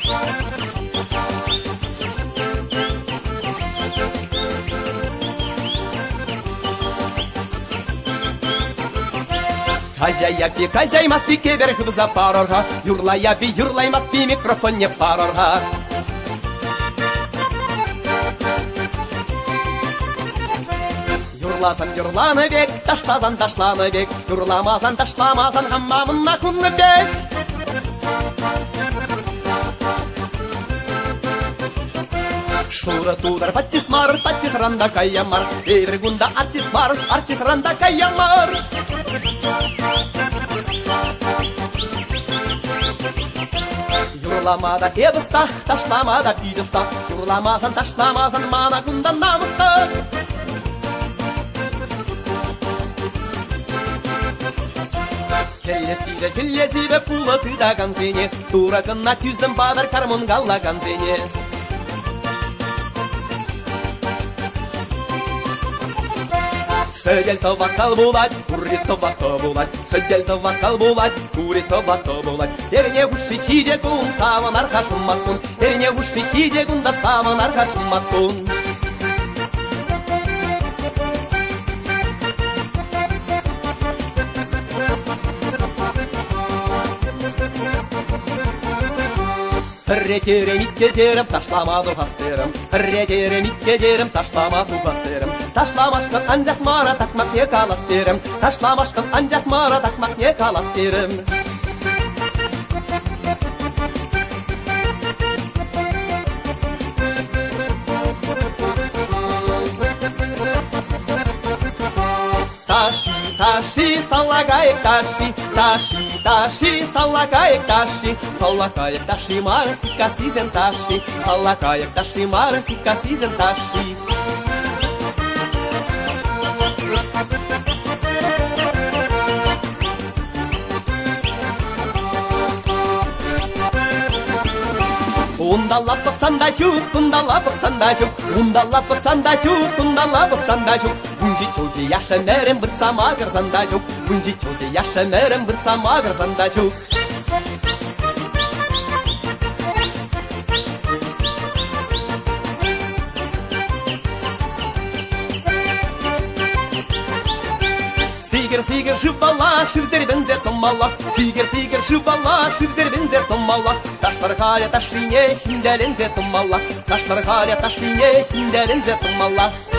Хозяйки, хозяймас-пи, кедер хыбза парорға, юрлая-би, юрлаймас-пи, микрофон не парорға. Юрласан, юрланы бек, ташлазан, ташланы бек, юрламазан, ташламазан, хаммамына күнні бек. Шура тудар, патчис мар, патчис ранда каямар, эйргунда артис ранда каямар. Юрламада эдыста, ташламада пидыста, юрламазан, ташламазан, мана күнда намыста. Келлесиде пулы тыдаган сене, туракына күзім бадар кармын галлаган сене. Сөдел табақал болад, күрі табақы болад, сөдел табақал болад, күрі табақы болад. Еріне ұшты сиде күн, савын арқашын мақын, еріне ұшты сиде күнда савын арқашын мақын. Ретерем, иккетерем, ташламаду хастерем. Ретерем, иккетерем, ташламаду хастерем. Ташламашкан анжақ мара такмақ не каластерем. Ташламашкан анжақ мара такмақ не каластерем. Tashi, salagaek tashi, tashi, tashi, salagaek tashi, salagaek tashi, mara sika sizen tashi, salagaek tashi, mara sika sizen tashi. Undala paksanda şut, undala paksanda şut, undala paksanda şut, undala paksanda şut. Bunji çoğdu yaşanırım bıtsama gırzanda şut, bunji çoğdu yaşanırım bıtsama gırzanda şut. Сигер, шыбала, шүздер бензер томмала. Сигер, шыбала, шүздер бензер томмала. Таштар халя, ташине, шиндәлензе томмала. Таштар халя, ташине, шиндәлензе томмала.